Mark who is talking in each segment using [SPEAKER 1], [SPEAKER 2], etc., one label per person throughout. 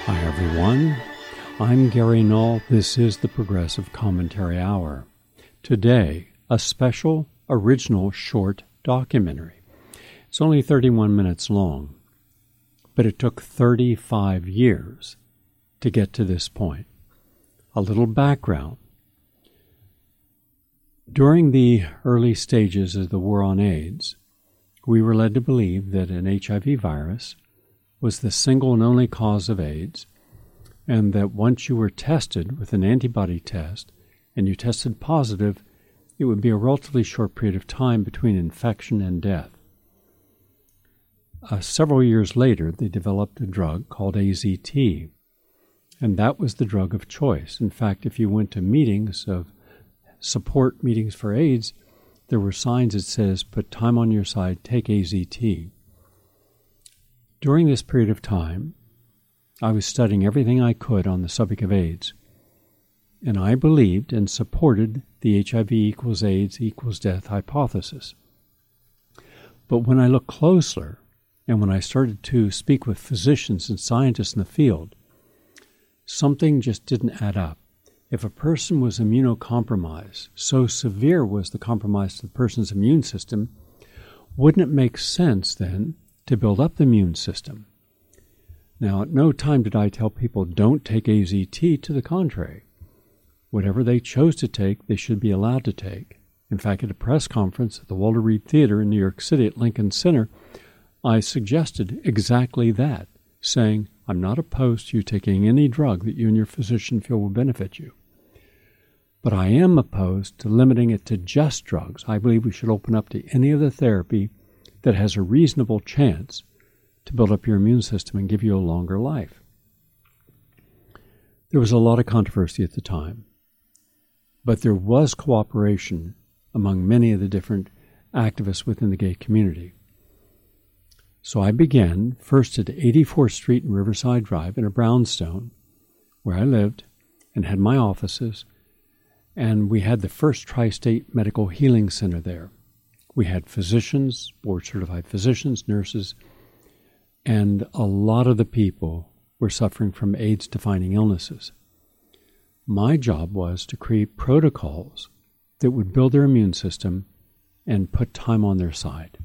[SPEAKER 1] Hi everyone, I'm Gary Null. This is the Progressive Commentary Hour. Today, a special, original short documentary. It's only 31 minutes long, but it took 35 years to get to this point. A little background. During the early stages of the war on AIDS, we were led to believe that an HIV virus was the single and only cause of AIDS, and that once you were tested with an antibody test and you tested positive, it would be a relatively short period of time between infection and death. Several years later, they developed a drug called AZT, and that was the drug of choice. In fact, if you went to meetings of support meetings for AIDS, there were signs that says, "Put time on your side, take AZT." During this period of time, I was studying everything I could on the subject of AIDS, and I believed and supported the HIV equals AIDS equals death hypothesis. But when I looked closer, and when I started to speak with physicians and scientists in the field, something just didn't add up. If a person was immunocompromised, so severe was the compromise to the person's immune system, wouldn't it make sense then to build up the immune system? Now, at no time did I tell people don't take AZT. To the contrary. Whatever they chose to take, they should be allowed to take. In fact, at a press conference at the Walter Reed Theater in New York City at Lincoln Center, I suggested exactly that, saying, I'm not opposed to you taking any drug that you and your physician feel will benefit you. But I am opposed to limiting it to just drugs. I believe we should open up to any other therapy that has a reasonable chance to build up your immune system and give you a longer life. There was a lot of controversy at the time, but there was cooperation among many of the different activists within the gay community. So I began first at 84th Street and Riverside Drive in a brownstone, where I lived and had my offices, and we had the first Tri-State Medical Healing Center there. We had physicians, board-certified physicians, nurses, and a lot of the people were suffering from AIDS-defining illnesses. My job was to create protocols that would build their immune system and put time on their side.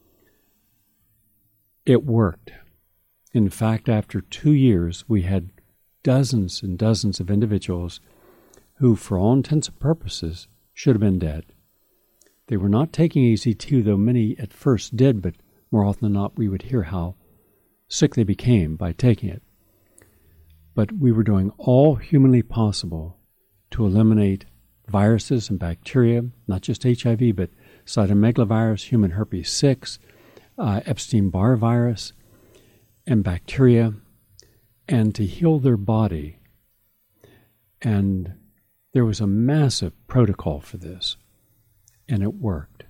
[SPEAKER 1] It worked. In fact, after 2 years, we had dozens and dozens of individuals who, for all intents and purposes, should have been dead. They were not taking AZT, though many at first did, but more often than not, we would hear how sick they became by taking it. But we were doing all humanly possible to eliminate viruses and bacteria, not just HIV, but cytomegalovirus, human herpes 6, Epstein-Barr virus, and bacteria, and to heal their body. And there was a massive protocol for this, and it worked.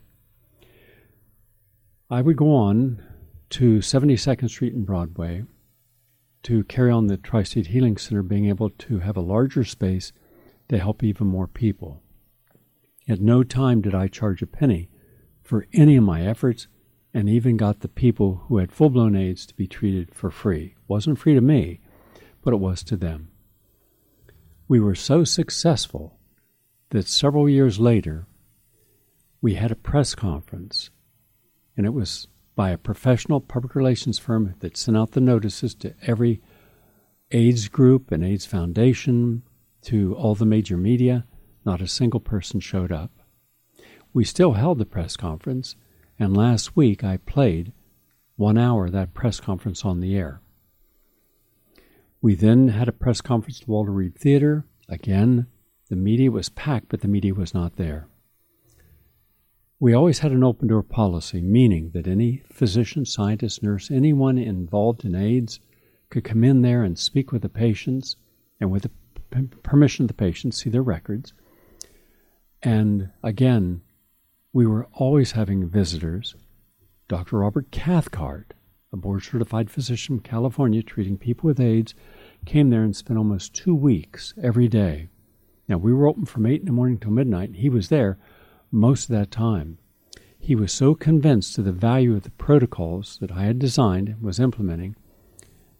[SPEAKER 1] I would go on to 72nd Street and Broadway to carry on the Tri-State Healing Center, being able to have a larger space to help even more people. At no time did I charge a penny for any of my efforts, and even got the people who had full-blown AIDS to be treated for free. It wasn't free to me, but it was to them. We were so successful that several years later, we had a press conference, and it was by a professional public relations firm that sent out the notices to every AIDS group and AIDS foundation, to all the major media. Not a single person showed up. We still held the press conference, and last week I played 1 hour of that press conference on the air. We then had a press conference at the Walter Reed Theater. Again, the media was packed, but the media was not there. We always had an open door policy, meaning that any physician, scientist, nurse, anyone involved in AIDS could come in there and speak with the patients, and with the permission of the patients, see their records. And again, we were always having visitors. Dr. Robert Cathcart, a board-certified physician from California treating people with AIDS, came there and spent almost 2 weeks every day. Now, we were open from 8 in the morning till midnight, and he was there most of that time. He was so convinced of the value of the protocols that I had designed and was implementing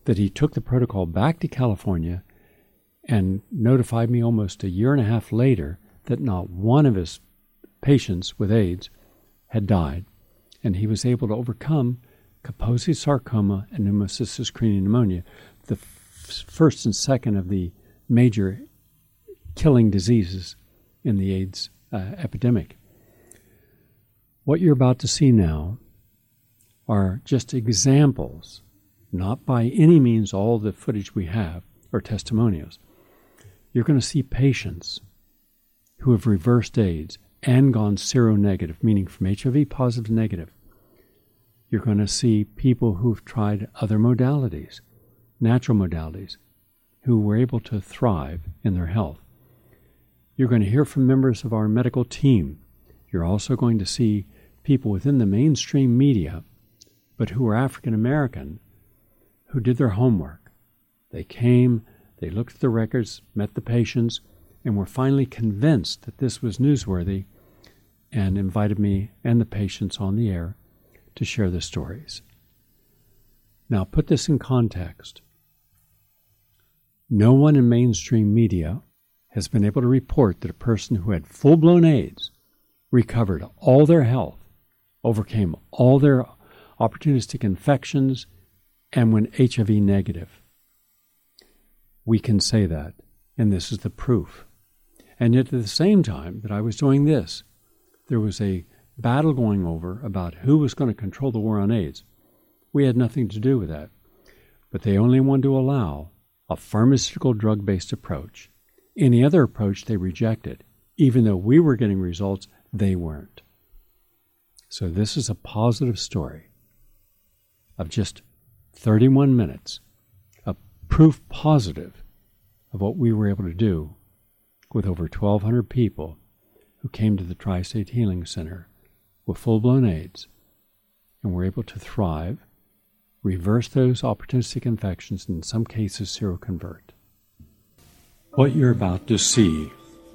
[SPEAKER 1] that he took the protocol back to California and notified me almost a year and a half later that not one of his patients with AIDS had died, and he was able to overcome Kaposi sarcoma and pneumocystis carinii pneumonia, the first and second of the major killing diseases in the AIDS epidemic. What you're about to see now are just examples, not by any means all the footage we have or testimonials. You're going to see patients who have reversed AIDS and gone seronegative, meaning from HIV positive to negative. You're going to see people who've tried other modalities, natural modalities, who were able to thrive in their health. You're going to hear from members of our medical team. You're also going to see people within the mainstream media, but who are African American, who did their homework. They came, they looked at the records, met the patients, and were finally convinced that this was newsworthy and invited me and the patients on the air to share the stories. Now, put this in context. No one in mainstream media has been able to report that a person who had full-blown AIDS recovered all their health, overcame all their opportunistic infections, and went HIV negative. We can say that, and this is the proof. And yet at the same time that I was doing this, there was a battle going over about who was going to control the war on AIDS. We had nothing to do with that. But they only wanted to allow a pharmaceutical drug-based approach. Any other approach they rejected. Even though we were getting results, they weren't. So this is a positive story of just 31 minutes, a proof positive of what we were able to do with over 1,200 people who came to the Tri-State Healing Center with full-blown AIDS and were able to thrive, reverse those opportunistic infections, and in some cases seroconvert. What you're about to see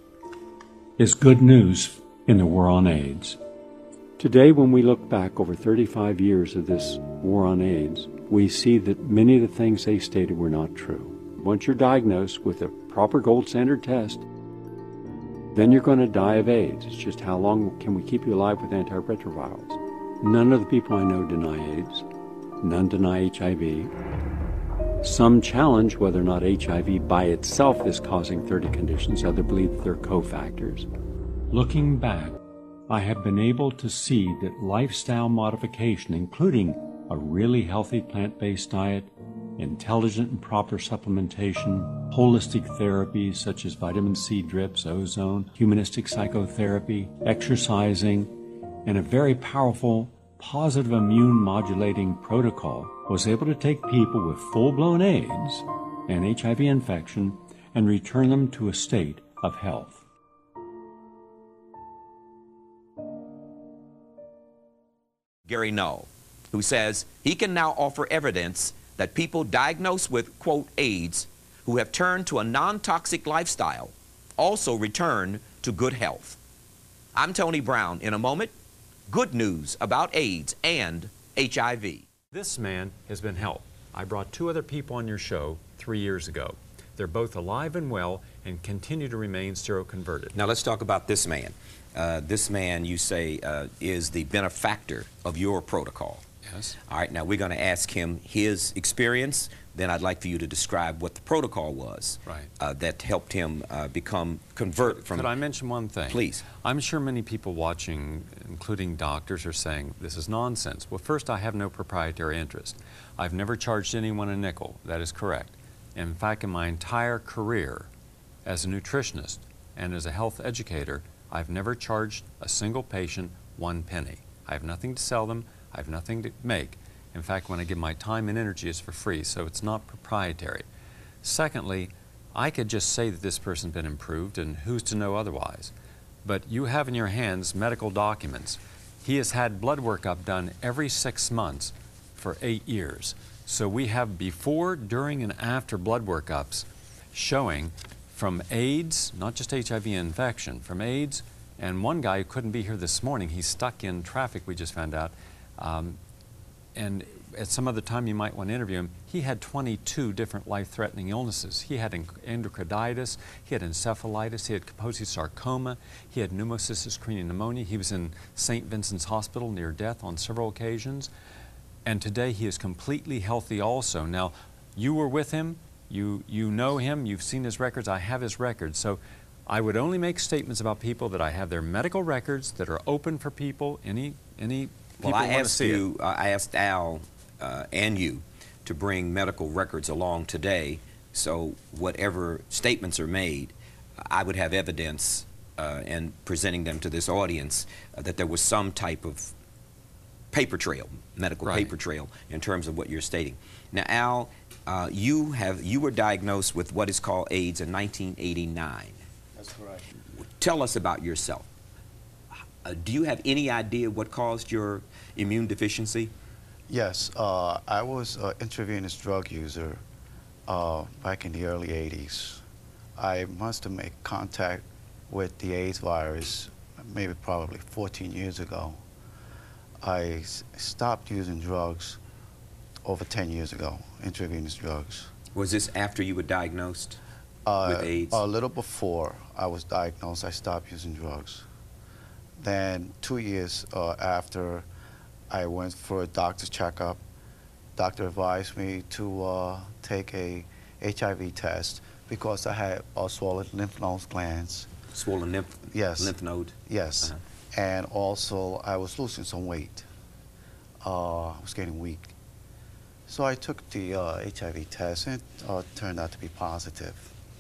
[SPEAKER 1] is good news in the war on AIDS. Today, when we look back over 35 years of this war on AIDS, we see that many of the things they stated were not true. Once you're diagnosed with a proper gold standard test, then you're going to die of AIDS. It's just how long can we keep you alive with antiretrovirals? None of the people I know deny AIDS. None deny HIV. Some challenge whether or not HIV by itself is causing 30 conditions. Others believe that they're cofactors. Looking back, I have been able to see that lifestyle modification, including a really healthy plant-based diet, intelligent and proper supplementation, holistic therapies such as vitamin C drips, ozone, humanistic psychotherapy, exercising, and a very powerful positive immune modulating protocol was able to take people with full-blown AIDS and HIV infection and return them to a state of health.
[SPEAKER 2] Gary Null, who says he can now offer evidence that people diagnosed with, quote, AIDS, who have turned to a non-toxic lifestyle, also return to good health. I'm Tony Brown. In a moment, good news about AIDS and HIV.
[SPEAKER 3] This man has been helped. I brought 2 other people on your show 3 years ago. They're both alive and well and continue to remain seroconverted.
[SPEAKER 2] Now let's talk about this man. This man, you say, is the benefactor of your protocol.
[SPEAKER 3] Yes.
[SPEAKER 2] All right, now we're going to ask him his experience. Then I'd like for you to describe what the protocol was that helped him convert from...
[SPEAKER 3] Could I mention one thing?
[SPEAKER 2] Please.
[SPEAKER 3] I'm sure many people watching, including doctors, are saying this is nonsense. Well, first, I have no proprietary interest. I've never charged anyone a nickel. That is correct. In fact, in my entire career as a nutritionist and as a health educator, I've never charged a single patient 1 penny. I have nothing to sell them. I have nothing to make. In fact, when I give my time and energy, it's for free, so it's not proprietary. Secondly, I could just say that this person's been improved, and who's to know otherwise? But you have in your hands medical documents. He has had blood workup done every 6 months for 8 years. So we have before, during, and after blood workups showing from AIDS, not just HIV infection, from AIDS, and one guy who couldn't be here this morning, he's stuck in traffic, we just found out, and at some other time you might want to interview him, he had 22 different life-threatening illnesses. He had endocarditis, he had encephalitis, he had Kaposi sarcoma, he had pneumocystis carinii pneumonia. He was in St. Vincent's Hospital near death on several occasions. And today he is completely healthy also. Now, you were with him, you know him, you've seen his records, I have his records. So I would only make statements about people that I have their medical records that are open for people, any
[SPEAKER 2] Well, I
[SPEAKER 3] want to see it.
[SPEAKER 2] I asked Al and you to bring medical records along today, so whatever statements are made, I would have evidence and presenting them to this audience that there was some type of paper trail, medical
[SPEAKER 3] Right.
[SPEAKER 2] paper trail, in terms of what you're stating. Now, Al, you were diagnosed with what is called AIDS in 1989.
[SPEAKER 4] That's correct.
[SPEAKER 2] Tell us about yourself. Do you have any idea what caused your immune deficiency?
[SPEAKER 4] Yes, I was an intravenous drug user back in the early 80s. I must have made contact with the AIDS virus maybe probably 14 years ago. I stopped using drugs over 10 years ago, intravenous drugs.
[SPEAKER 2] Was this after you were diagnosed with AIDS?
[SPEAKER 4] A little before I was diagnosed, I stopped using drugs. Then 2 years after, I went for a doctor's checkup. Doctor advised me to take a HIV test because I had swollen lymph node glands.
[SPEAKER 2] Swollen lymph,
[SPEAKER 4] Yes.
[SPEAKER 2] lymph node?
[SPEAKER 4] Yes. And also, I was losing some weight. I was getting weak. So I took the HIV test, and it turned out to be positive.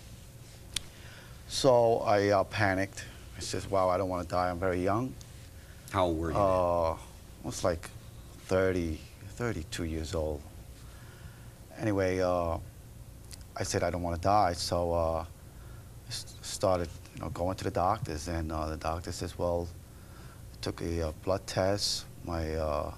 [SPEAKER 4] So I panicked. I said, wow, I don't want to die. I'm very young.
[SPEAKER 2] How old were you then?
[SPEAKER 4] I was like 30, 32 years old. Anyway, I said I don't want to die, so I started going to the doctors, and the doctor says, well, I took a blood test. My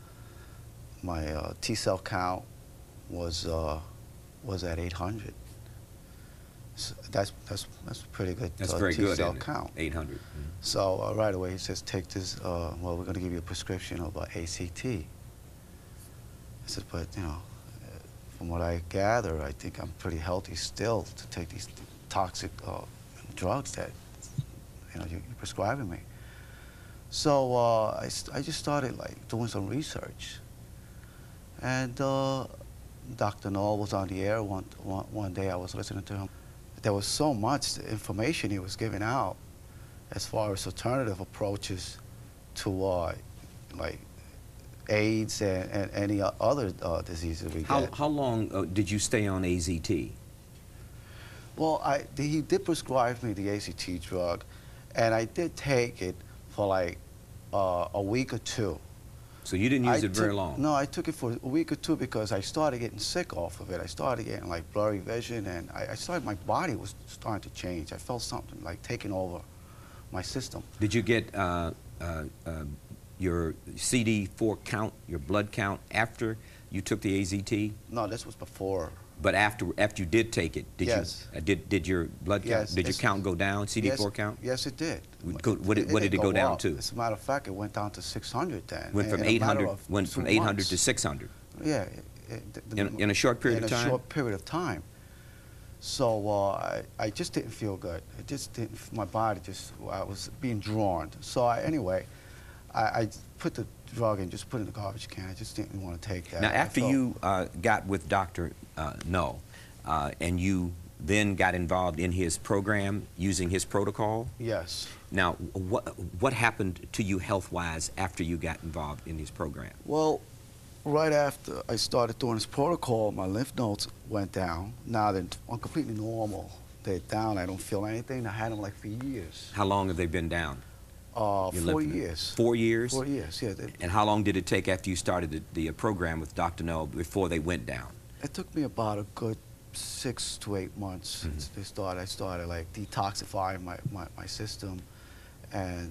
[SPEAKER 4] T-cell count was at 800. So that's pretty good.
[SPEAKER 2] That's very good,
[SPEAKER 4] T-cell
[SPEAKER 2] isn't it?
[SPEAKER 4] count.
[SPEAKER 2] 800.
[SPEAKER 4] So right away he says, take this. Well, we're going to give you a prescription of ACT. I said, but from what I gather, I think I'm pretty healthy still to take these toxic drugs that you're prescribing me. So I just started doing some research, and Dr. Knoll was on the air one day. I was listening to him. There was so much information he was giving out as far as alternative approaches to AIDS and any other diseases we get.
[SPEAKER 2] How long did you stay on AZT?
[SPEAKER 4] Well, he did prescribe me the ACT drug, and I did take it for like a week or two.
[SPEAKER 2] So you didn't use it very long?
[SPEAKER 4] No, I took it for a week or two because I started getting sick off of it. I started getting blurry vision, and my body was starting to change. I felt something taking over my system.
[SPEAKER 2] Did you get your CD4 count, your blood count, after you took the AZT?
[SPEAKER 4] No, this was before.
[SPEAKER 2] But after you did take it, did
[SPEAKER 4] Yes.
[SPEAKER 2] did your blood count,
[SPEAKER 4] Yes,
[SPEAKER 2] did your count go down, CD4 count?
[SPEAKER 4] Yes, it did.
[SPEAKER 2] What did it go down
[SPEAKER 4] up.
[SPEAKER 2] to?
[SPEAKER 4] As a matter of fact, it went down to 600 then.
[SPEAKER 2] Went from
[SPEAKER 4] in a matter
[SPEAKER 2] 800
[SPEAKER 4] of
[SPEAKER 2] went from
[SPEAKER 4] 2
[SPEAKER 2] 800
[SPEAKER 4] months.
[SPEAKER 2] to 600.
[SPEAKER 4] Yeah.
[SPEAKER 2] In a short period of time?
[SPEAKER 4] In a short period of time. So I just didn't feel good. It just didn't. My body I was being drawn. So anyway, I put the drug and just put it in the garbage can. I just didn't want to take that.
[SPEAKER 2] Now, after you got with Dr. Null, and you then got involved in his program using his protocol?
[SPEAKER 4] Yes.
[SPEAKER 2] Now, what happened to you health-wise after you got involved in his program?
[SPEAKER 4] Well, right after I started doing this protocol, my lymph nodes went down. Now they're completely normal. They're down. I don't feel anything. I had them for years.
[SPEAKER 2] How long have they been down?
[SPEAKER 4] 4 years.
[SPEAKER 2] 4 years?
[SPEAKER 4] 4 years, yeah.
[SPEAKER 2] And how long did it take after you started the program with Dr. Null before they went down?
[SPEAKER 4] It took me about a good 6 to 8 months.
[SPEAKER 2] Mm-hmm.
[SPEAKER 4] I started detoxifying my system, and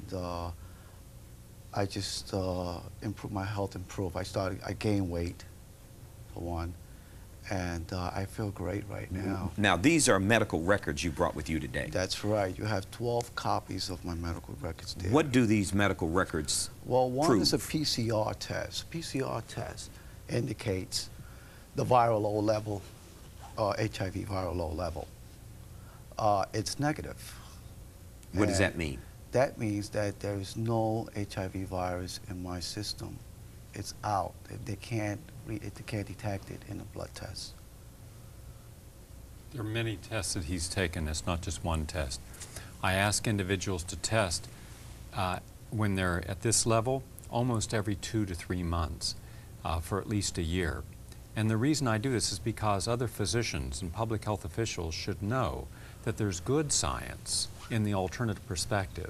[SPEAKER 4] I just improved my health. I gained weight, for one, and I feel great right now.
[SPEAKER 2] Now, these are medical records you brought with you today.
[SPEAKER 4] That's right. You have 12 copies of my medical records there.
[SPEAKER 2] What do these medical records
[SPEAKER 4] Well, one
[SPEAKER 2] prove?
[SPEAKER 4] is a PCR test. PCR test indicates the viral load level, HIV viral load level. It's negative.
[SPEAKER 2] What does that mean?
[SPEAKER 4] That means that there is no HIV virus in my system. It's out. They can't detect it in a blood test.
[SPEAKER 3] There are many tests that he's taken. It's not just one test. I ask individuals to test when they're at this level almost every 2 to 3 months for at least a year. And the reason I do this is because other physicians and public health officials should know that there's good science in the alternative perspective.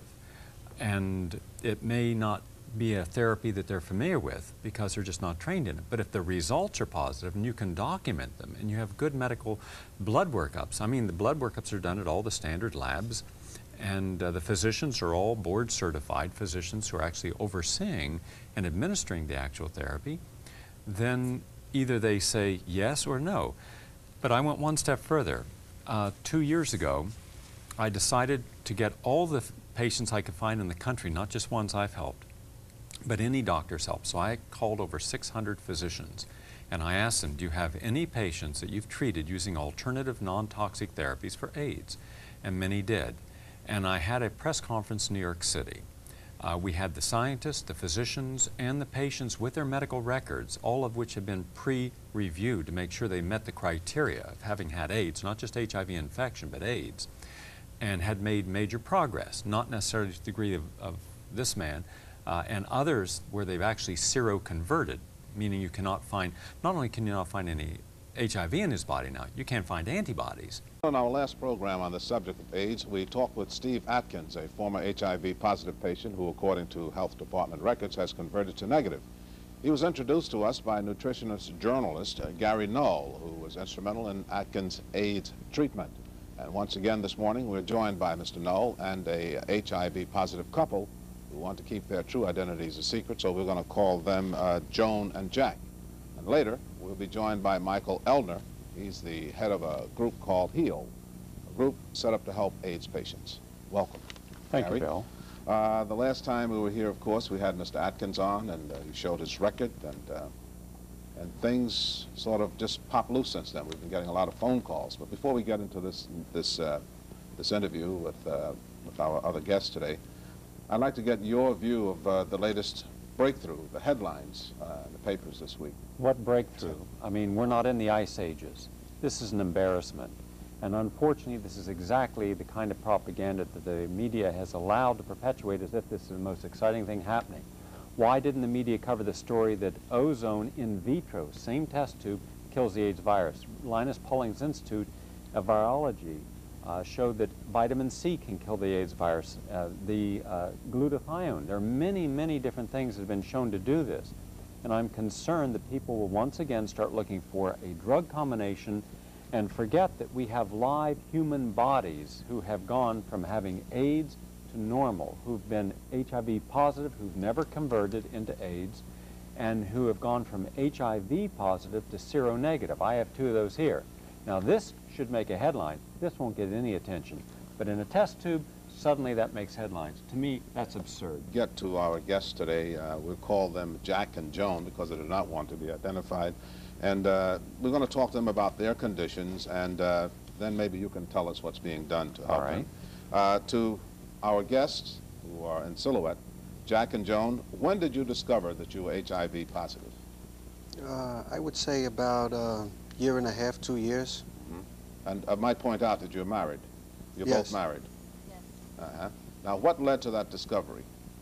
[SPEAKER 3] And it may not be a therapy that they're familiar with because they're just not trained in it. But if the results are positive and you can document them and you have good medical blood workups, I mean, the blood workups are done at all the standard labs, and the physicians are all board certified physicians who are actually overseeing and administering the actual therapy, then either they say yes or no. But I went one step further. 2 years ago, I decided to get all the patients I could find in the country, not just ones I've helped, but any doctor's help. So I called over 600 physicians and I asked them, do you have any patients that you've treated using alternative non-toxic therapies for AIDS? And many did. And I had a press conference in New York City. We had the scientists, the physicians, and the patients with their medical records, all of which had been pre-reviewed to make sure they met the criteria of having had AIDS, not just HIV infection, but AIDS, and had made major progress, not necessarily to the degree of this man, and others where they've actually seroconverted, meaning you cannot find, not only can you not find any HIV in his body now, you can't find antibodies.
[SPEAKER 5] In our last program on the subject of AIDS, we talked with Steve Atkins, a former HIV positive patient who, according to health department records, has converted to negative. He was introduced to us by nutritionist journalist Gary Null, who was instrumental in Atkins' AIDS treatment. And once again this morning, we're joined by Mr. Null and a HIV positive couple who want to keep their true identities a secret, so we're going to call them Joan and Jack. And later, we'll be joined by Michael Eldner. He's the head of a group called HEAL, a group set up to help AIDS patients. Welcome.
[SPEAKER 6] Thank
[SPEAKER 5] Gary.
[SPEAKER 6] you, Bill.
[SPEAKER 5] The last time we were here, of course, we had Mr. Atkins on, and he showed his record, and things sort of just popped loose since then. We've been getting a lot of phone calls. But before we get into this interview with our other guest today, I'd like to get your view of the latest breakthrough, the headlines in the papers this week.
[SPEAKER 6] What breakthrough? I mean, we're not in the ice ages. This is an embarrassment. And unfortunately, this is exactly the kind of propaganda that the media has allowed to perpetuate as if this is the most exciting thing happening. Why didn't the media cover the story that ozone in vitro, same test tube, kills the AIDS virus? Linus Pauling's Institute of Virology showed that vitamin C can kill the AIDS virus, the glutathione. There are many, many different things that have been shown to do this. And I'm concerned that people will once again start looking for a drug combination and forget that we have live human bodies who have gone from having AIDS to normal, who've been HIV positive, who've never converted into AIDS, and who have gone from HIV positive to seronegative. I have 2 of those here. Now this should make a headline. This won't get any attention. But in a test tube, suddenly that makes headlines. To me, that's absurd.
[SPEAKER 5] Get to our guests today. We'll call them Jack and Joan because they do not want to be identified. And we're going to talk to them about their conditions, and then maybe you can tell us what's being done to help them. To our guests who are in silhouette, Jack and Joan, when did you discover that you were HIV positive?
[SPEAKER 7] I would say about a year and a half, 2 years.
[SPEAKER 5] Mm-hmm. And I might point out that you're married. You're both married.
[SPEAKER 8] Yes.
[SPEAKER 5] Now, what led to that discovery?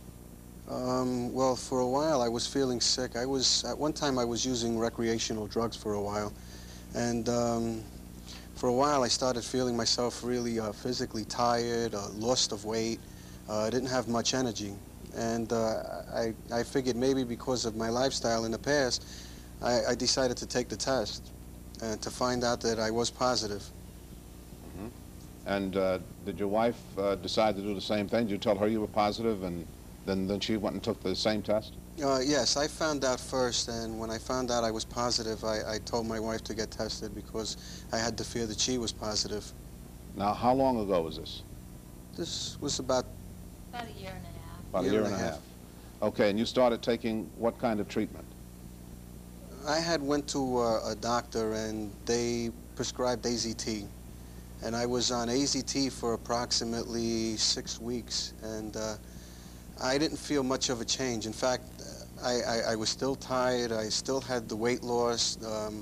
[SPEAKER 7] Well, for a while I was feeling sick. At one time I was using recreational drugs for a while. And for a while I started feeling myself really physically tired, lost of weight. I didn't have much energy. And I figured maybe because of my lifestyle in the past, I decided to take the test and to find out that I was positive.
[SPEAKER 5] Mm-hmm. And did your wife decide to do the same thing? Did you tell her you were positive, and then she went and took the same test?
[SPEAKER 7] Yes, I found out first, and when I found out I was positive, I told my wife to get tested because I had the fear that she was positive.
[SPEAKER 5] Now, how long ago was this?
[SPEAKER 7] This was about
[SPEAKER 8] About a year and a half.
[SPEAKER 5] About a year and a half. Okay, and you started taking what kind of treatment?
[SPEAKER 7] I had went to a doctor and they prescribed AZT. And I was on AZT for approximately 6 weeks, and I didn't feel much of a change. In fact, I was still tired. I still had the weight loss.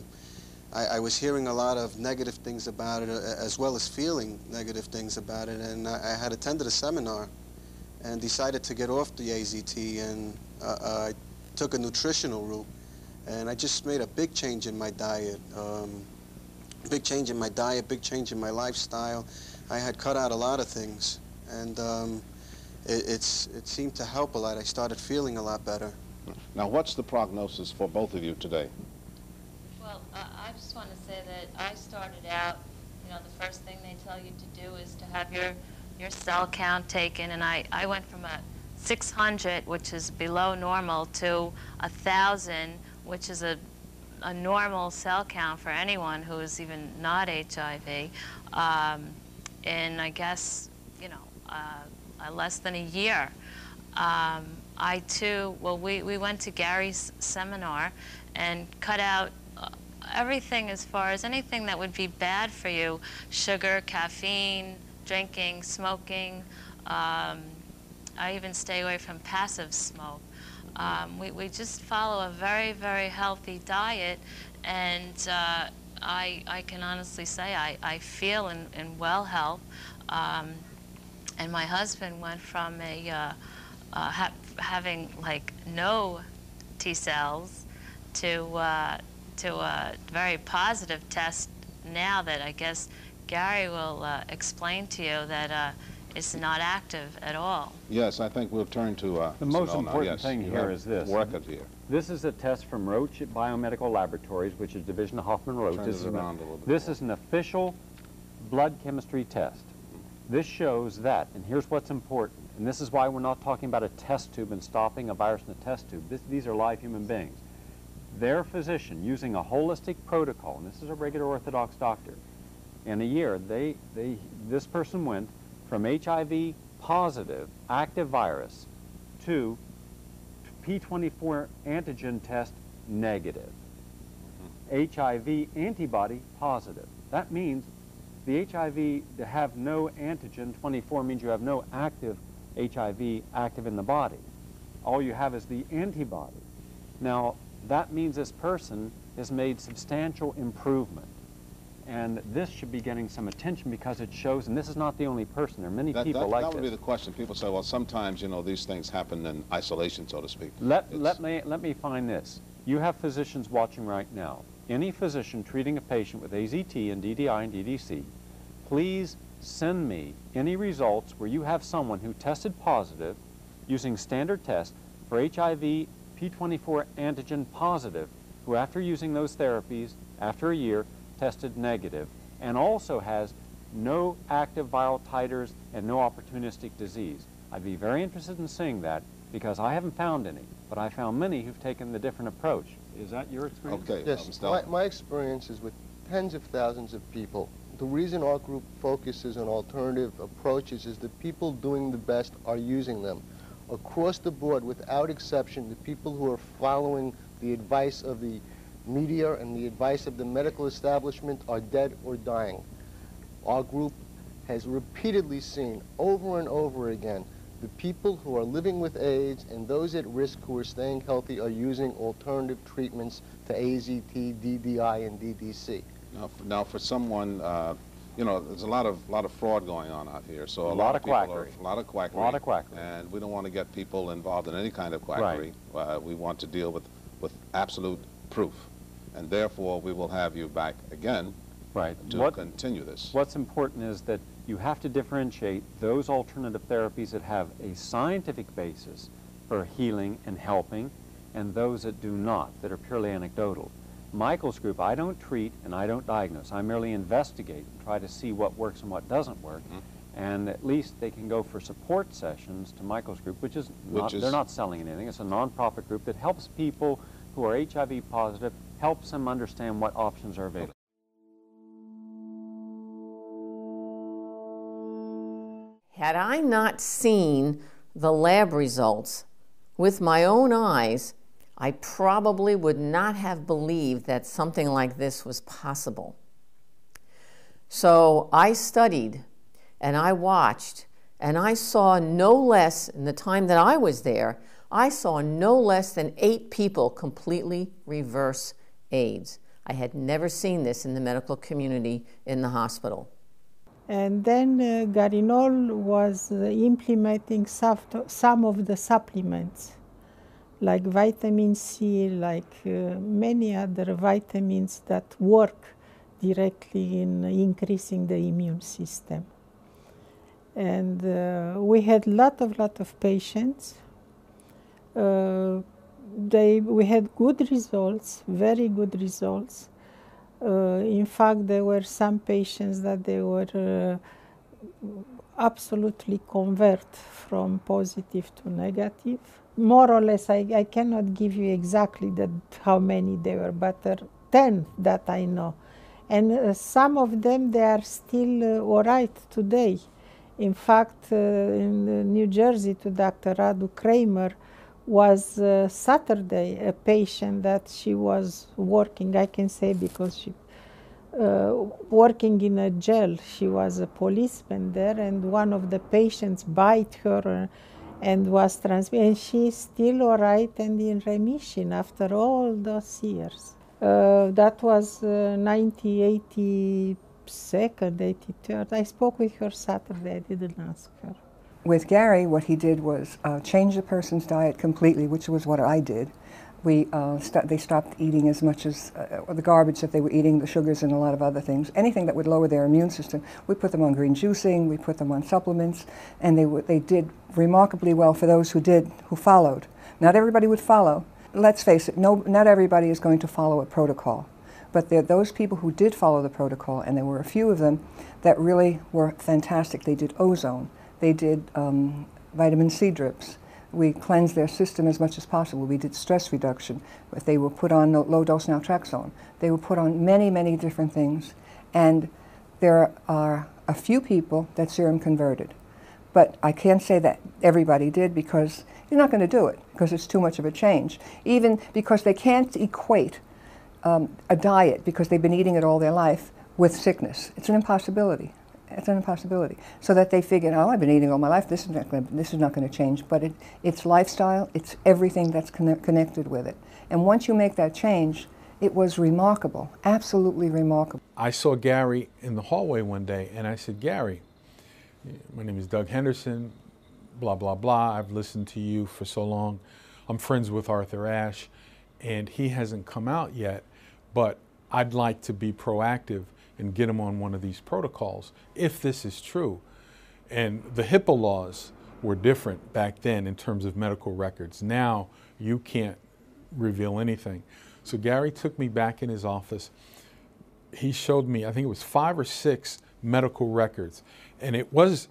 [SPEAKER 7] I was hearing a lot of negative things about it, as well as feeling negative things about it. And I had attended a seminar and decided to get off the AZT, and I took a nutritional route. And I just made a big change in my diet. Big change in my diet, big change in my lifestyle. I had cut out a lot of things, and it seemed to help a lot. I started feeling a lot better.
[SPEAKER 5] Now, what's the prognosis for both of you today?
[SPEAKER 8] Well, I just want to say that I started out, you know, the first thing they tell you to do is to have your cell count taken, and I went from a 600, which is below normal, to 1,000, which is a normal cell count for anyone who is even not HIV, in, I guess, you know, less than a year. I too, well, we went to Gary's seminar and cut out everything as far as anything that would be bad for you: sugar, caffeine, drinking, smoking. I even stay away from passive smoke. We just follow a very, very healthy diet, and I can honestly say I feel in well health. And my husband went from having like no T cells to a very positive test now that I guess Gary will explain to you that it's not active at all.
[SPEAKER 5] Yes, I think we'll turn to
[SPEAKER 6] the most
[SPEAKER 5] Sonal now.
[SPEAKER 6] important
[SPEAKER 5] Yes,
[SPEAKER 6] thing
[SPEAKER 5] you
[SPEAKER 6] here
[SPEAKER 5] have
[SPEAKER 6] is this.
[SPEAKER 5] Record here.
[SPEAKER 6] This is a test from Roche Biomedical Laboratories, which is division of Hoffman Roche.
[SPEAKER 5] Turn
[SPEAKER 6] This
[SPEAKER 5] it around a little bit
[SPEAKER 6] This
[SPEAKER 5] more.
[SPEAKER 6] is an official blood chemistry test. This shows that, and here's what's important, and this is why we're not talking about a test tube and stopping a virus in a test tube. These are live human beings. Their physician, using a holistic protocol, and this is a regular Orthodox doctor, in a year, this person went from HIV positive active virus to P24 antigen test negative, HIV antibody positive. That means the HIV to have no antigen 24 means you have no active HIV active in the body. All you have is the antibody. Now, that means this person has made substantial improvement. And this should be getting some attention because it shows, and this is not the only person, there are many people like this.
[SPEAKER 5] That would be the question. People say, well, sometimes, you know, these things happen in isolation, so to speak.
[SPEAKER 6] Let me find this. You have physicians watching right now. Any physician treating a patient with AZT and DDI and DDC, please send me any results where you have someone who tested positive using standard tests for HIV P24 antigen positive, who after using those therapies, after a year, tested negative, and also has no active viral titers and no opportunistic disease. I'd be very interested in seeing that because I haven't found any, but I found many who've taken the different approach. Is that your experience?
[SPEAKER 5] Okay.
[SPEAKER 9] Yes, my experience is with tens of thousands of people. The reason our group focuses on alternative approaches is that people doing the best are using them. Across the board, without exception, the people who are following the advice of the media and the advice of the medical establishment are dead or dying. Our group has repeatedly seen over and over again the people who are living with AIDS and those at risk who are staying healthy are using alternative treatments to AZT, DDI, and DDC.
[SPEAKER 5] Now for someone, you know, there's a lot of fraud going on out here. So a
[SPEAKER 6] lot of
[SPEAKER 5] people
[SPEAKER 6] quackery.
[SPEAKER 5] A lot of quackery.
[SPEAKER 6] A lot of quackery.
[SPEAKER 5] And we don't want to get people involved in any kind of quackery.
[SPEAKER 6] Right.
[SPEAKER 5] We want to deal with absolute proof. And therefore, we will have you back again to continue this.
[SPEAKER 6] What's important is that you have to differentiate those alternative therapies that have a scientific basis for healing and helping and those that do not, that are purely anecdotal. Michael's group, I don't treat and I don't diagnose. I merely investigate and try to see what works and what doesn't work. And at least they can go for support sessions to Michael's group, which is they're not selling anything. It's a nonprofit group that helps people who are HIV positive, helps them understand what options are available.
[SPEAKER 10] Had I not seen the lab results with my own eyes, I probably would not have believed that something like this was possible. So I studied and I watched, and I saw no less, in the time that I was there, I saw no less than 8 people completely reverse AIDS. I had never seen this in the medical community in the hospital.
[SPEAKER 11] And then Garinol was implementing some of the supplements, like vitamin C, like many other vitamins that work directly in increasing the immune system. And we had lot of patients. We had good results, very good results. In fact, there were some patients that they were absolutely convert from positive to negative. More or less, I cannot give you exactly how many they were, but 10 that I know. And some of them, they are still all right today. In fact, in New Jersey, to Dr. Radu Kramer, was Saturday a patient that she was working, I can say because she working in a jail. She was a policeman there, and one of the patients bite her and was transmitted. And she's still all right and in remission after all those years. That was 1982, 83rd. I spoke with her Saturday. I didn't ask her.
[SPEAKER 12] With Gary, what he did was change the person's diet completely, which was what I did. They stopped eating as much as the garbage that they were eating, the sugars and a lot of other things. Anything that would lower their immune system. We put them on green juicing, we put them on supplements, and they did remarkably well for those who followed. Not everybody would follow. Let's face it, not everybody is going to follow a protocol. But there are those people who did follow the protocol, and there were a few of them that really were fantastic. They did ozone. They did vitamin C drips. We cleansed their system as much as possible. We did stress reduction. But they were put on low-dose naltrexone. They were put on many, many different things. And there are a few people that serum converted. But I can't say that everybody did, because you're not going to do it, because it's too much of a change. Even because they can't equate a diet, because they've been eating it all their life, with sickness. It's an impossibility. It's an impossibility. So that they figured, oh, I've been eating all my life, this is not going to change. But it's lifestyle, it's everything that's connected with it. And once you make that change, it was remarkable, absolutely remarkable.
[SPEAKER 13] I saw Gary in the hallway one day, and I said, Gary, my name is Doug Henderson, blah, blah, blah. I've listened to you for so long. I'm friends with Arthur Ashe, and he hasn't come out yet, but I'd like to be proactive and get him on one of these protocols, if this is true. And the HIPAA laws were different back then in terms of medical records. Now you can't reveal anything. So Gary took me back in his office. He showed me, I think it was 5 or 6 medical records. And it was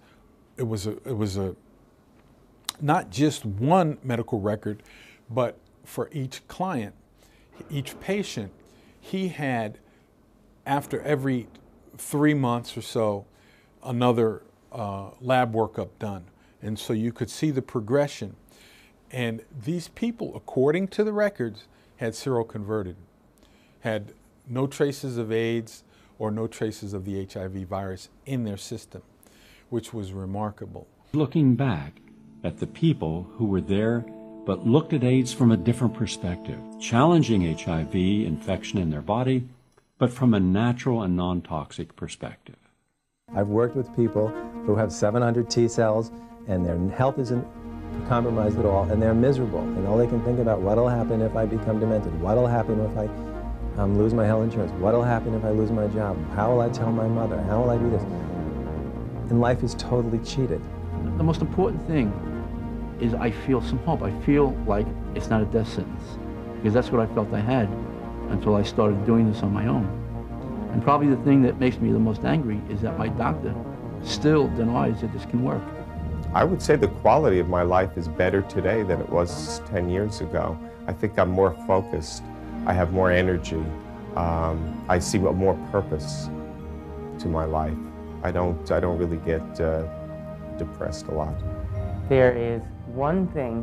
[SPEAKER 13] not just one medical record, but for each client, each patient, he had, after every 3 months or so, another lab workup done. And so you could see the progression. And these people, according to the records, had seroconverted, had no traces of AIDS or no traces of the HIV virus in their system, which was remarkable.
[SPEAKER 1] Looking back at the people who were there but looked at AIDS from a different perspective, challenging HIV infection in their body, but from a natural and non-toxic perspective.
[SPEAKER 14] I've worked with people who have 700 T cells and their health isn't compromised at all, and they're miserable, and all they can think about, what'll happen if I become demented? What'll happen if I lose my health insurance? What'll happen if I lose my job? How will I tell my mother? How will I do this? And life is totally cheated.
[SPEAKER 15] The most important thing is I feel some hope. I feel like it's not a death sentence, because that's what I felt I had until I started doing this on my own. And probably the thing that makes me the most angry is that my doctor still denies that this can work.
[SPEAKER 16] I would say the quality of my life is better today than it was 10 years ago. I think I'm more focused. I have more energy. I see more purpose to my life. I don't really get depressed a lot.
[SPEAKER 17] There is one thing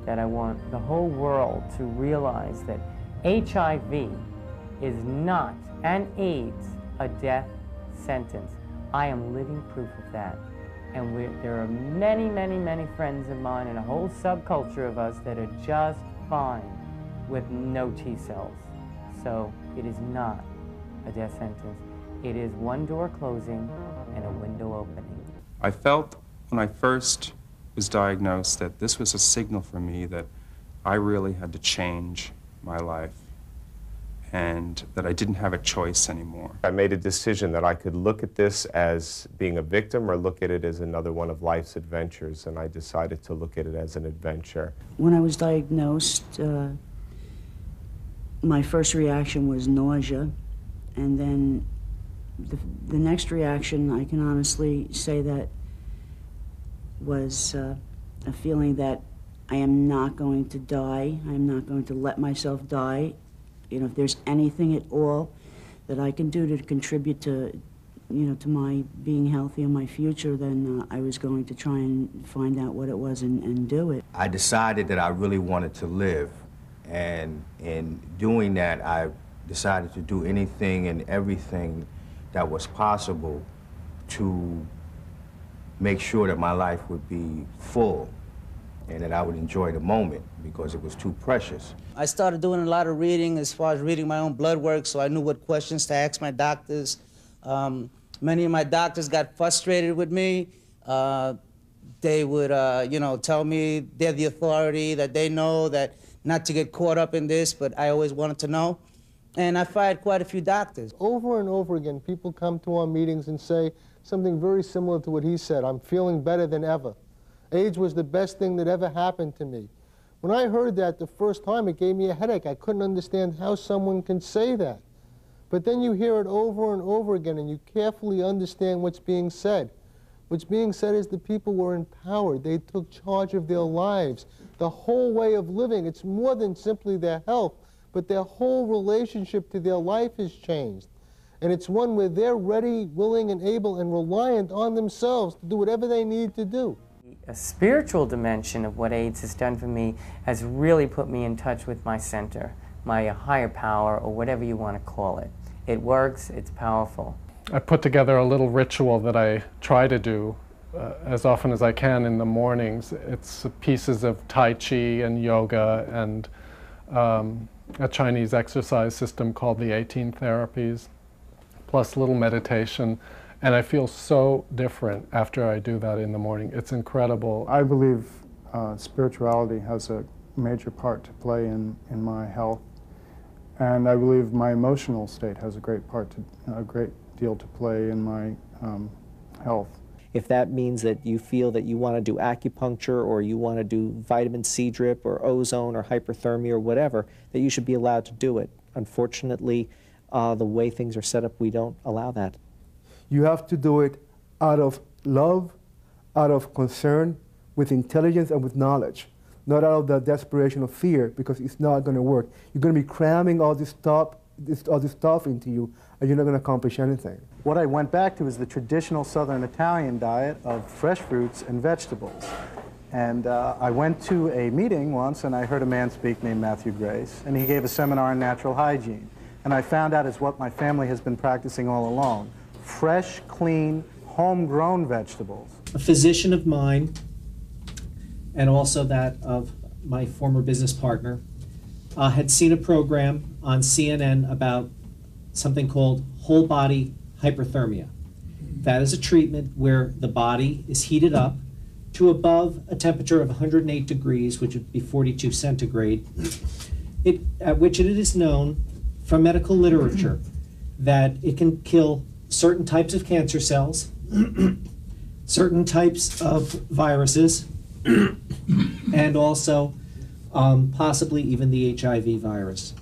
[SPEAKER 17] that I want the whole world to realize that HIV is not, and AIDS, a death sentence. I am living proof of that. And there are many, many, many friends of mine and a whole subculture of us that are just fine with no T cells. So it is not a death sentence. It is one door closing and a window opening.
[SPEAKER 18] I felt when I first was diagnosed that this was a signal for me that I really had to change my life and that I didn't have a choice anymore.
[SPEAKER 16] I made a decision that I could look at this as being a victim or look at it as another one of life's adventures, and I decided to look at it as an adventure.
[SPEAKER 19] When I was diagnosed, my first reaction was nausea, and then the next reaction, I can honestly say that, was a feeling that I am not going to die. I am not going to let myself die. You know, if there's anything at all that I can do to contribute to, you know, to my being healthy and my future, then I was going to try and find out what it was and do it.
[SPEAKER 20] I decided that I really wanted to live, and in doing that, I decided to do anything and everything that was possible to make sure that my life would be full and that I would enjoy the moment because it was too precious.
[SPEAKER 21] I started doing a lot of reading as far as reading my own blood work, so I knew what questions to ask my doctors. Many of my doctors got frustrated with me. They would, you know, tell me they're the authority, that they know that not to get caught up in this, but I always wanted to know. And I fired quite a few doctors.
[SPEAKER 9] Over and over again, people come to our meetings and say something very similar to what he said. I'm feeling better than ever. AIDS was the best thing that ever happened to me. When I heard that the first time, it gave me a headache. I couldn't understand how someone can say that. But then you hear it over and over again, and you carefully understand what's being said. What's being said is the people were empowered. They took charge of their lives, the whole way of living. It's more than simply their health, but their whole relationship to their life has changed. And it's one where they're ready, willing, and able, and reliant on themselves to do whatever they need to do.
[SPEAKER 17] A spiritual dimension of what AIDS has done for me has really put me in touch with my center, my higher power, or whatever you want to call it. It works, it's powerful.
[SPEAKER 22] I put together a little ritual that I try to do as often as I can in the mornings. It's pieces of Tai Chi and yoga and a Chinese exercise system called the 18 therapies, plus a little meditation. And I feel so different after I do that in the morning. It's incredible.
[SPEAKER 23] I believe spirituality has a major part to play in my health. And I believe my emotional state has a great deal to play in my health.
[SPEAKER 24] If that means that you feel that you want to do acupuncture or you want to do vitamin C drip or ozone or hyperthermia or whatever, that you should be allowed to do it. Unfortunately, the way things are set up, we don't allow that.
[SPEAKER 25] You have to do it out of love, out of concern, with intelligence and with knowledge, not out of the desperation of fear, because it's not going to work. You're going to be cramming all this stuff into you, and you're not going to accomplish anything.
[SPEAKER 26] What I went back to is the traditional Southern Italian diet of fresh fruits and vegetables. And I went to a meeting once, and I heard a man speak named Matthew Grace, and he gave a seminar on natural hygiene. And I found out is what my family has been practicing all along. Fresh, clean, homegrown vegetables.
[SPEAKER 27] A physician of mine, and also that of my former business partner, had seen a program on CNN about something called whole body hyperthermia. That is a treatment where the body is heated up to above a temperature of 108 degrees, which would be 42 centigrade, at which it is known from medical literature that it can kill certain types of cancer cells, certain types of viruses, and also possibly even the HIV virus.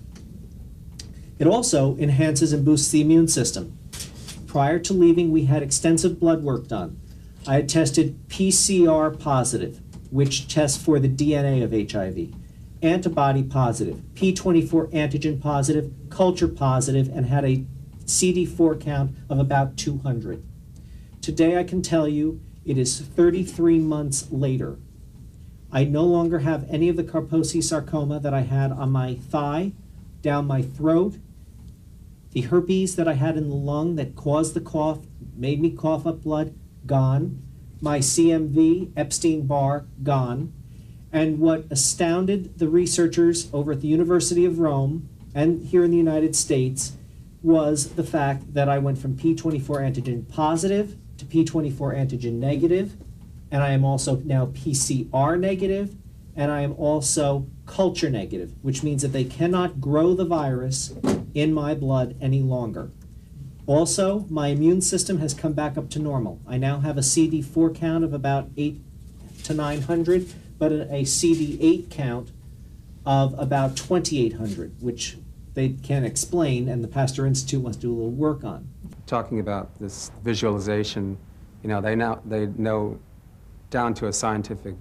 [SPEAKER 27] It also enhances and boosts the immune system. Prior to leaving, we had extensive blood work done. I had tested PCR positive, which tests for the DNA of HIV, antibody positive, P24 antigen positive, culture positive, and had a CD4 count of about 200. Today I can tell you it is 33 months later. I no longer have any of the Kaposi sarcoma that I had on my thigh, down my throat, the herpes that I had in the lung that caused the cough, made me cough up blood, gone. My CMV, Epstein-Barr, gone. And what astounded the researchers over at the University of Rome and here in the United States was the fact that I went from P24 antigen positive to P24 antigen negative, and I am also now PCR negative, and I am also culture negative, which means that they cannot grow the virus in my blood any longer. Also, my immune system has come back up to normal. I now have a CD4 count of about 800 to 900, but a CD8 count of about 2,800, which they can't explain, and the Pasteur Institute wants to do a little work on.
[SPEAKER 2] Talking about this visualization, they know down to a scientific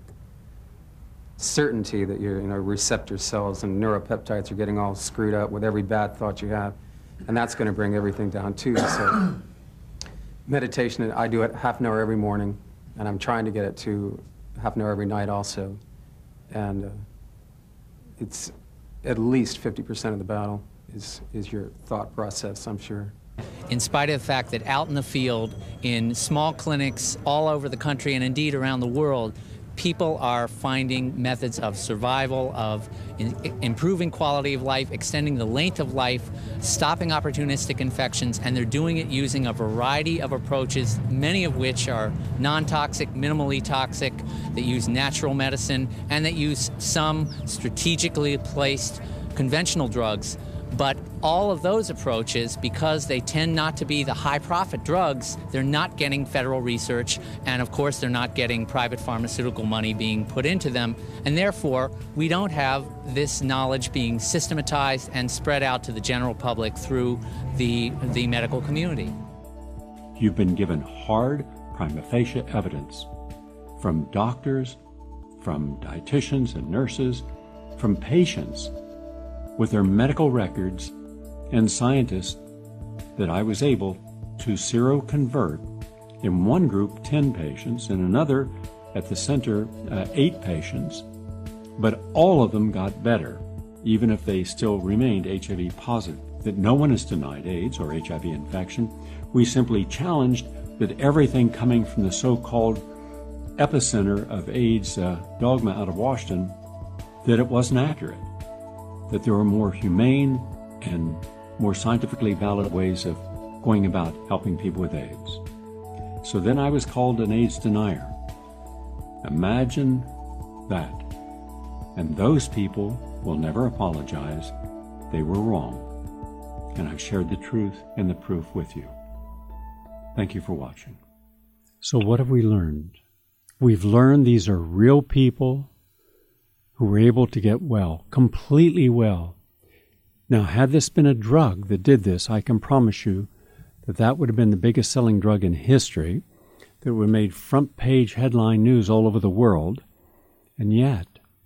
[SPEAKER 2] certainty that your receptor cells and neuropeptides are getting all screwed up with every bad thought you have, and that's going to bring everything down too. So meditation, I do it half an hour every morning, and I'm trying to get it to half an hour every night also, and it's at least 50% of the battle is your thought process, I'm sure.
[SPEAKER 3] In spite of the fact that out in the field, in small clinics all over the country and indeed around the world, people are finding methods of survival, of improving quality of life, extending the length of life, stopping opportunistic infections, and they're doing it using a variety of approaches, many of which are non-toxic, minimally toxic, that use natural medicine, and that use some strategically placed conventional drugs. But all of those approaches, because they tend not to be the high-profit drugs, they're not getting federal research, and of course they're not getting private pharmaceutical money being put into them, and therefore we don't have this knowledge being systematized and spread out to the general public through the medical community.
[SPEAKER 1] You've been given hard prima facie evidence from doctors, from dietitians and nurses, from patients with their medical records and scientists that I was able to seroconvert in one group 10 patients, in another at the center 8 patients, but all of them got better, even if they still remained HIV positive. That no one is denied AIDS or HIV infection. We simply challenged that everything coming from the so-called epicenter of AIDS dogma out of Washington, that it wasn't accurate, that there were more humane and more scientifically valid ways of going about helping people with AIDS. So then I was called an AIDS denier. Imagine that. And those people will never apologize. They were wrong. And I've shared the truth and the proof with you. Thank you for watching. So what have we learned? We've learned these are real people who were able to get well, completely well. Now, had this been a drug that did this, I can promise you that that would have been the biggest selling drug in history, that would have made front page headline news all over the world. And yet,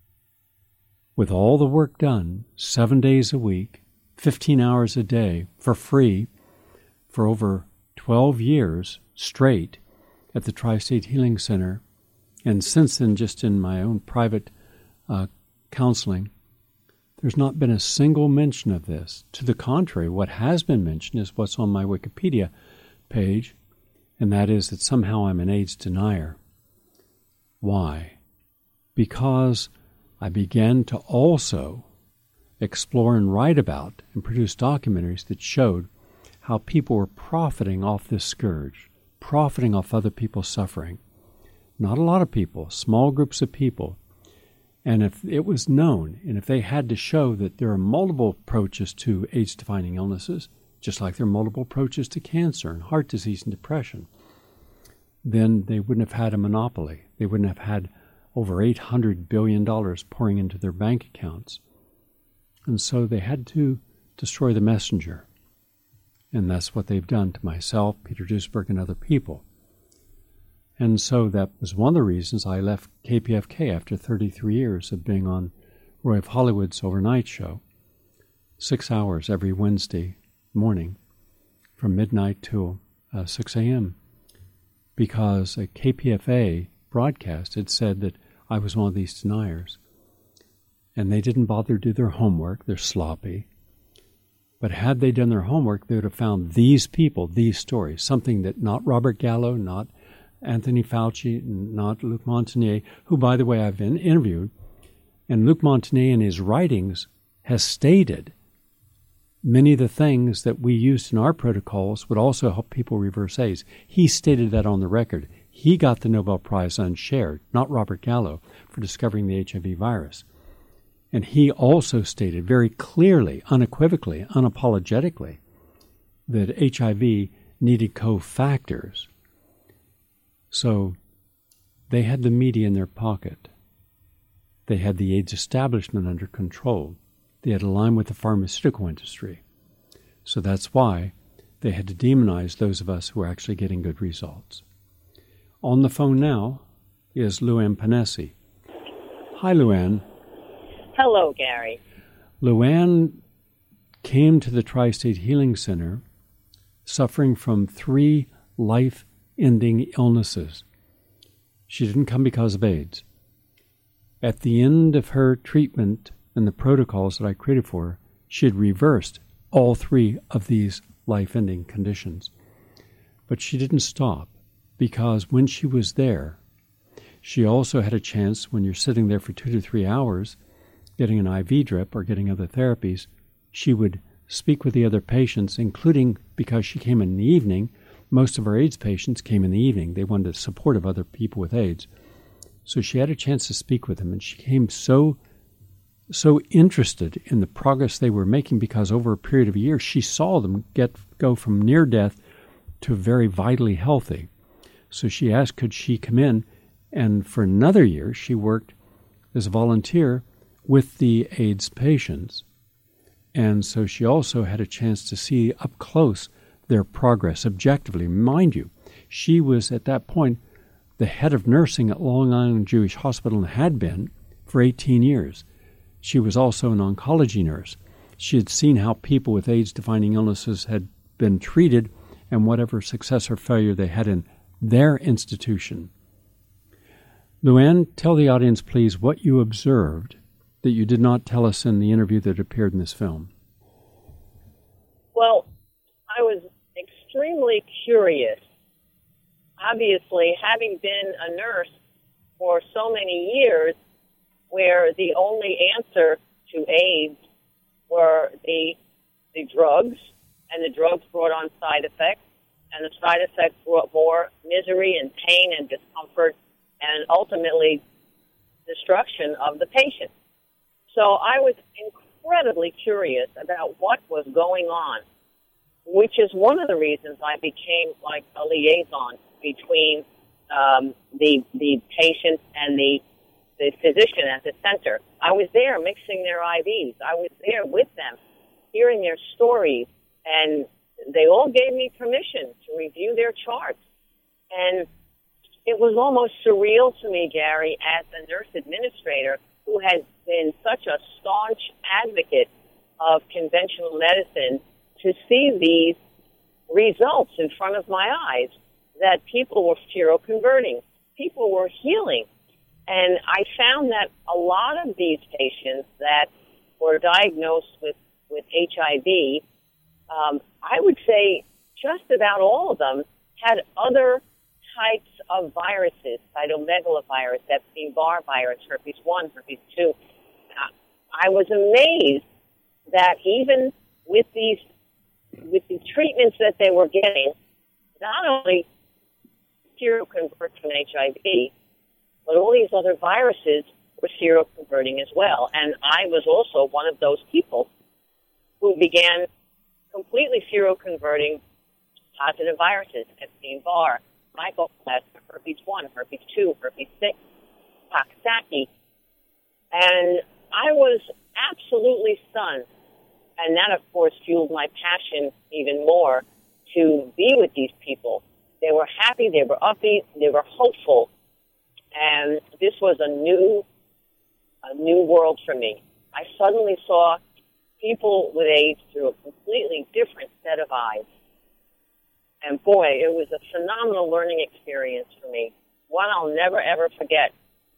[SPEAKER 1] with all the work done, 7 days a week, 15 hours a day, for free, for over 12 years straight at the Tri-State Healing Center, and since then just in my own private counseling, there's not been a single mention of this. To the contrary, what has been mentioned is what's on my Wikipedia page, and that is that somehow I'm an AIDS denier. Why? Because I began to also explore and write about and produce documentaries that showed how people were profiting off this scourge, profiting off other people's suffering. Not a lot of people, small groups of people. And if it was known, and if they had to show that there are multiple approaches to AIDS-defining illnesses, just like there are multiple approaches to cancer and heart disease and depression, then they wouldn't have had a monopoly. They wouldn't have had over $800 billion pouring into their bank accounts. And so they had to destroy the messenger. And that's what they've done to myself, Peter Duesberg, and other people. And so that was one of the reasons I left KPFK after 33 years of being on Roy of Hollywood's overnight show, 6 hours every Wednesday morning from midnight till 6 a.m. because a KPFA broadcast had said that I was one of these deniers. And they didn't bother to do their homework. They're sloppy. But had they done their homework, they would have found these people, these stories, something that not Robert Gallo, not Anthony Fauci, not Luc Montagnier, who, by the way, I've been interviewed. And Luc Montagnier in his writings has stated many of the things that we used in our protocols would also help people reverse AIDS. He stated that on the record. He got the Nobel Prize unshared, not Robert Gallo, for discovering the HIV virus. And he also stated very clearly, unequivocally, unapologetically, that HIV needed cofactors. So they had the media in their pocket. They had the AIDS establishment under control. They had aligned with the pharmaceutical industry. So that's why they had to demonize those of us who are actually getting good results. On the phone now is Luann Panesi. Hi, Luann.
[SPEAKER 4] Hello, Gary.
[SPEAKER 1] Luann came to the Tri-State Healing Center suffering from 3 life-ending illnesses. She didn't come because of AIDS. At the end of her treatment and the protocols that I created for her, she had reversed all 3 of these life-ending conditions. But she didn't stop, because when she was there, she also had a chance, when you're sitting there for 2 to 3 hours, getting an IV drip or getting other therapies, she would speak with the other patients, including, because she came in the evening, most of our AIDS patients came in the evening. They wanted the support of other people with AIDS. So she had a chance to speak with them, and she came so interested in the progress they were making, because over a period of a year, she saw them go from near death to very vitally healthy. So she asked, could she come in? And for another year, she worked as a volunteer with the AIDS patients. And so she also had a chance to see up close their progress objectively. Mind you, she was at that point the head of nursing at Long Island Jewish Hospital and had been for 18 years. She was also an oncology nurse. She had seen how people with AIDS-defining illnesses had been treated and whatever success or failure they had in their institution. Luann, tell the audience, please, what you observed that you did not tell us in the interview that appeared in this film.
[SPEAKER 4] Well, I was extremely curious. Obviously, having been a nurse for so many years, where the only answer to AIDS were the drugs, and the drugs brought on side effects, and the side effects brought more misery and pain and discomfort and ultimately destruction of the patient. So I was incredibly curious about what was going on, which is one of the reasons I became like a liaison between the patient and the physician at the center. I was there mixing their IVs. I was there with them, hearing their stories, and they all gave me permission to review their charts. And it was almost surreal to me, Gary, as a nurse administrator who has been such a staunch advocate of conventional medicine, to see these results in front of my eyes, that people were seroconverting, people were healing. And I found that a lot of these patients that were diagnosed with HIV, I would say just about all of them had other types of viruses, cytomegalovirus, Epstein-Barr virus, herpes 1, herpes 2. I was amazed that even with the treatments that they were getting, not only seroconvert from HIV, but all these other viruses were seroconverting as well. And I was also one of those people who began completely seroconverting positive viruses, Epstein-Barr, mycoplasma, herpes 1, herpes 2, herpes 6, Coxsackie. And I was absolutely stunned. And that, of course, fueled my passion even more to be with these people. They were happy, they were upbeat, they were hopeful. And this was a new world for me. I suddenly saw people with AIDS through a completely different set of eyes. And boy, it was a phenomenal learning experience for me, one I'll never, ever forget.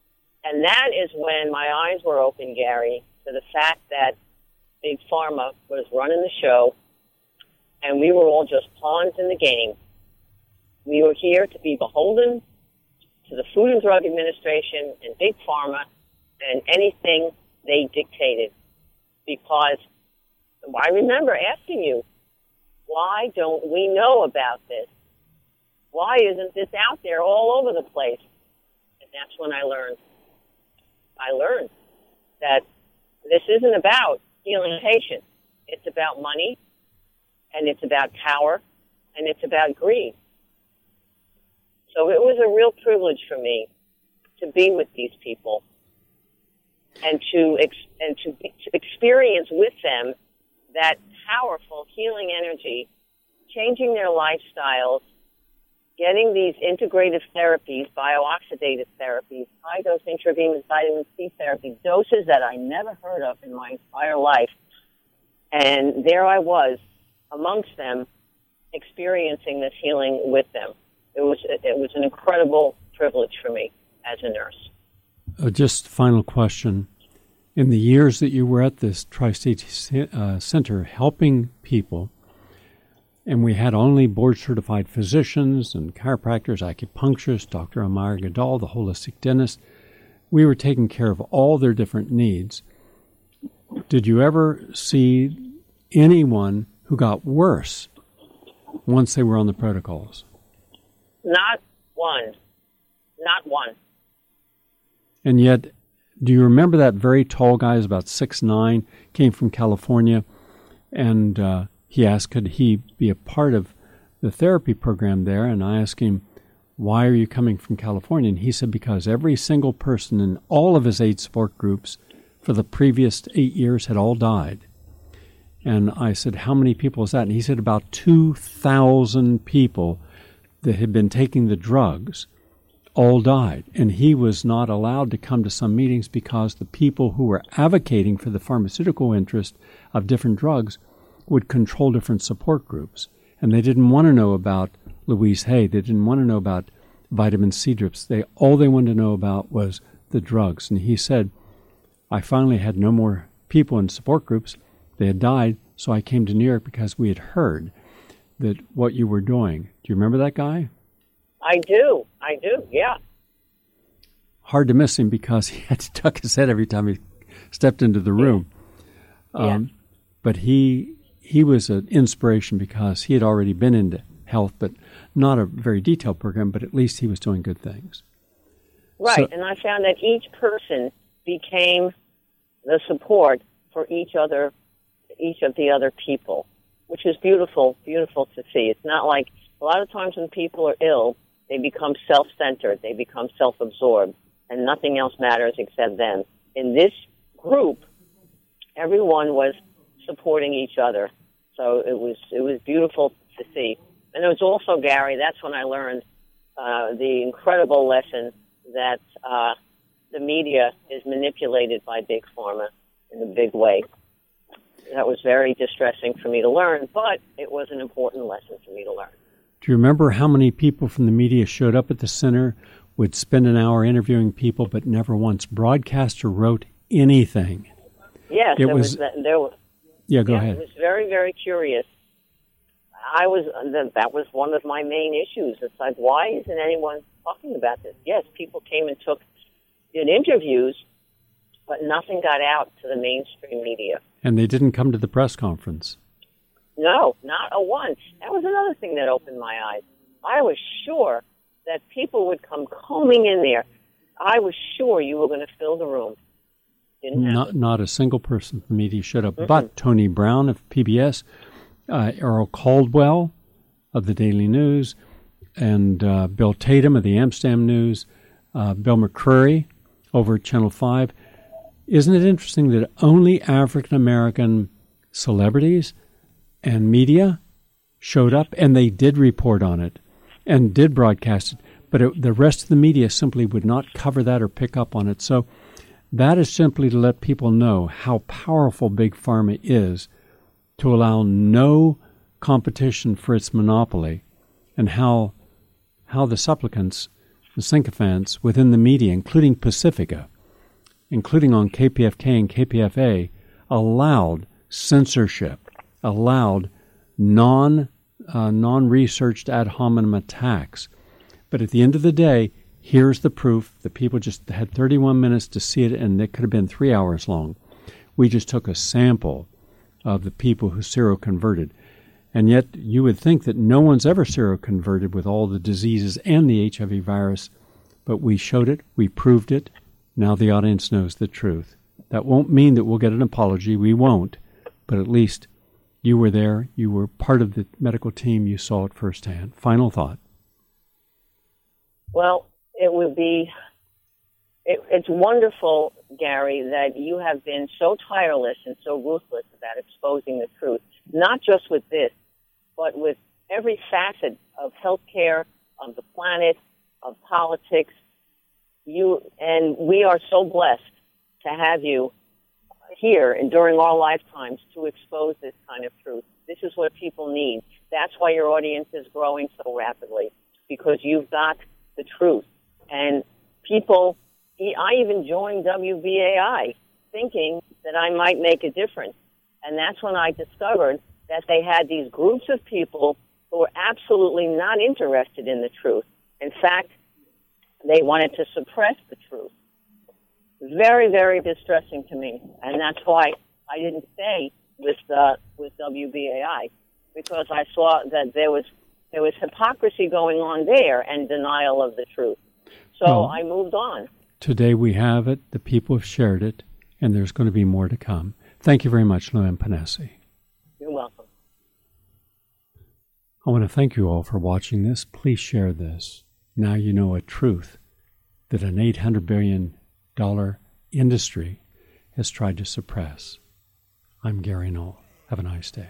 [SPEAKER 4] And that is when my eyes were open, Gary, to the fact that Big Pharma was running the show, and we were all just pawns in the game. We were here to be beholden to the Food and Drug Administration and Big Pharma and anything they dictated. Because I remember asking you, why don't we know about this? Why isn't this out there all over the place? And that's when I learned that this isn't about healing patients. It's about money, and it's about power, and it's about greed. So it was a real privilege for me to be with these people and to experience with them that powerful healing energy, changing their lifestyles, getting these integrative therapies, biooxidative therapies, high-dose intravenous vitamin C therapy, doses that I never heard of in my entire life. And there I was amongst them, experiencing this healing with them. It was an incredible privilege for me as a nurse.
[SPEAKER 1] Just final question. In the years that you were at this Tri-State Center helping people, and we had only board-certified physicians and chiropractors, acupuncturists, Dr. Amar Gadal, the holistic dentist, we were taking care of all their different needs. Did you ever see anyone who got worse once they were on the protocols?
[SPEAKER 4] Not one. Not one.
[SPEAKER 1] And yet, do you remember that very tall guy, who's about 6'9", came from California, and he asked could he be a part of the therapy program there, and I asked him, why are you coming from California? And he said, because every single person in all of his 8 support groups for the previous 8 years had all died. And I said, how many people is that? And he said about 2,000 people that had been taking the drugs all died. And he was not allowed to come to some meetings because the people who were advocating for the pharmaceutical interest of different drugs would control different support groups. And they didn't want to know about Louise Hay. They didn't want to know about vitamin C drips. All they wanted to know about was the drugs. And he said, I finally had no more people in support groups. They had died, so I came to New York because we had heard that what you were doing. Do you remember that guy?
[SPEAKER 4] I do, yeah.
[SPEAKER 1] Hard to miss him because he had to duck his head every time he stepped into the room. But he was an inspiration because he had already been into health, but not a very detailed program, but at least he was doing good things.
[SPEAKER 4] Right, and I found that each person became the support for each of the other people, which is beautiful, beautiful to see. It's not like a lot of times when people are ill, they become self-centered, they become self-absorbed, and nothing else matters except them. In this group, everyone was supporting each other, so it was beautiful to see. And it was also, Gary, that's when I learned the incredible lesson that the media is manipulated by Big Pharma in a big way. That was very distressing for me to learn, but it was an important lesson for me to learn.
[SPEAKER 1] Do you remember how many people from the media showed up at the center, would spend an hour interviewing people, but never once broadcast or wrote anything?
[SPEAKER 4] Yes,
[SPEAKER 1] Yeah, go ahead.
[SPEAKER 4] It was very, very curious. That was one of my main issues. It's like, why isn't anyone talking about this? Yes, people came and did interviews, but nothing got out to the mainstream media.
[SPEAKER 1] And they didn't come to the press conference.
[SPEAKER 4] No, not a once. That was another thing that opened my eyes. I was sure that people would come combing in there. I was sure you were going to fill the room. Didn't happen.
[SPEAKER 1] Not a single person from the media showed up, but Tony Brown of PBS, Errol Caldwell of the Daily News, and Bill Tatum of the Amsterdam News, Bill McCreary over at Channel 5. Isn't it interesting that only African-American celebrities and media showed up, and they did report on it and did broadcast it, but the rest of the media simply would not cover that or pick up on it. So that is simply to let people know how powerful Big Pharma is, to allow no competition for its monopoly, and how the supplicants, the sycophants within the media, including Pacifica, including on KPFK and KPFA, allowed censorship, allowed non-researched ad hominem attacks. But at the end of the day, here's the proof. The people just had 31 minutes to see it, and it could have been 3 hours long. We just took a sample of the people who seroconverted. And yet you would think that no one's ever seroconverted with all the diseases and the HIV virus, but we showed it, we proved it. Now the audience knows the truth. That won't mean that we'll get an apology. We won't. But at least you were there. You were part of the medical team. You saw it firsthand. Final thought.
[SPEAKER 4] Well, it would be, it's wonderful, Gary, that you have been so tireless and so ruthless about exposing the truth, not just with this, but with every facet of healthcare, of the planet, of politics. And we are so blessed to have you here and during our lifetimes to expose this kind of truth. This is what people need. That's why your audience is growing so rapidly, because you've got the truth. And people, I even joined WBAI thinking that I might make a difference. And that's when I discovered that they had these groups of people who were absolutely not interested in the truth. In fact, they wanted to suppress the truth. Very, very distressing to me. And that's why I didn't stay with WBAI, because I saw that there was hypocrisy going on there and denial of the truth. So I moved on.
[SPEAKER 1] Today we have it, the people have shared it, and there's going to be more to come. Thank you very much, Luann Panesi.
[SPEAKER 4] You're welcome.
[SPEAKER 1] I want to thank you all for watching this. Please share this. Now you know a truth that an $800 billion industry has tried to suppress. I'm Gary Knoll. Have a nice day.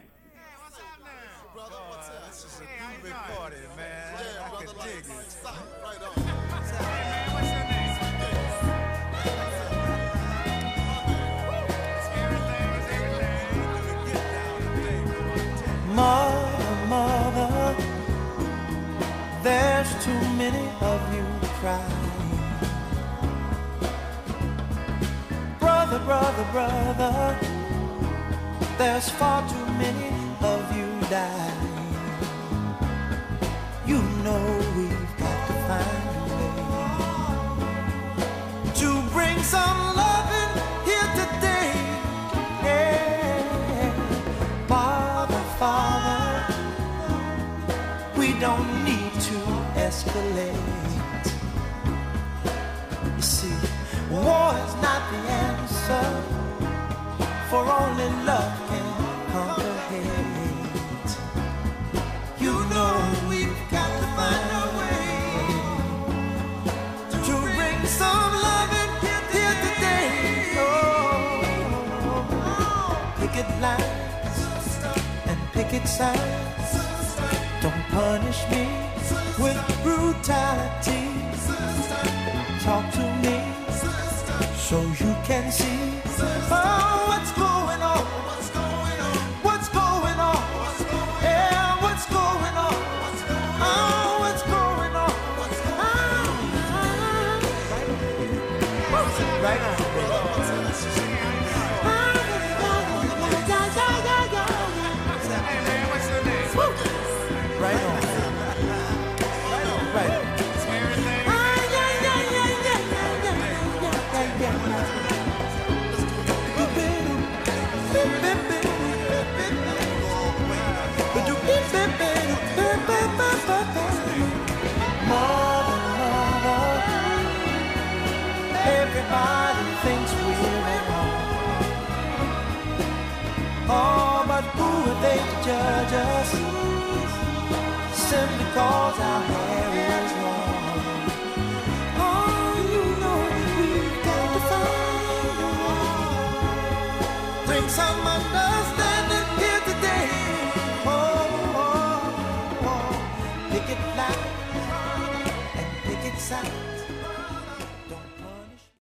[SPEAKER 5] Mother, mother, there's too many of you crying. Brother, brother, brother, there's far too many of you dying. You know we've got to find a way to bring some loving here today. Yeah. Father, we don't need to escalate. You see, war is not the answer, for only love can conquer hate. You know we've got to find a way to bring some loving here today. Oh, picket lines and picket signs, don't punish me with brutality. Talk to me so you can see what's going on. What's going on? Yeah, what's going on? Oh, what's going on? Right on. Right on. Right on. Everybody thinks we're wrong. Oh, but who are they to judge us? Simply cause our hair is long. Oh, you know we've got to find a way. Bring some understanding here today. Oh, oh, oh. Picket line and picket sign.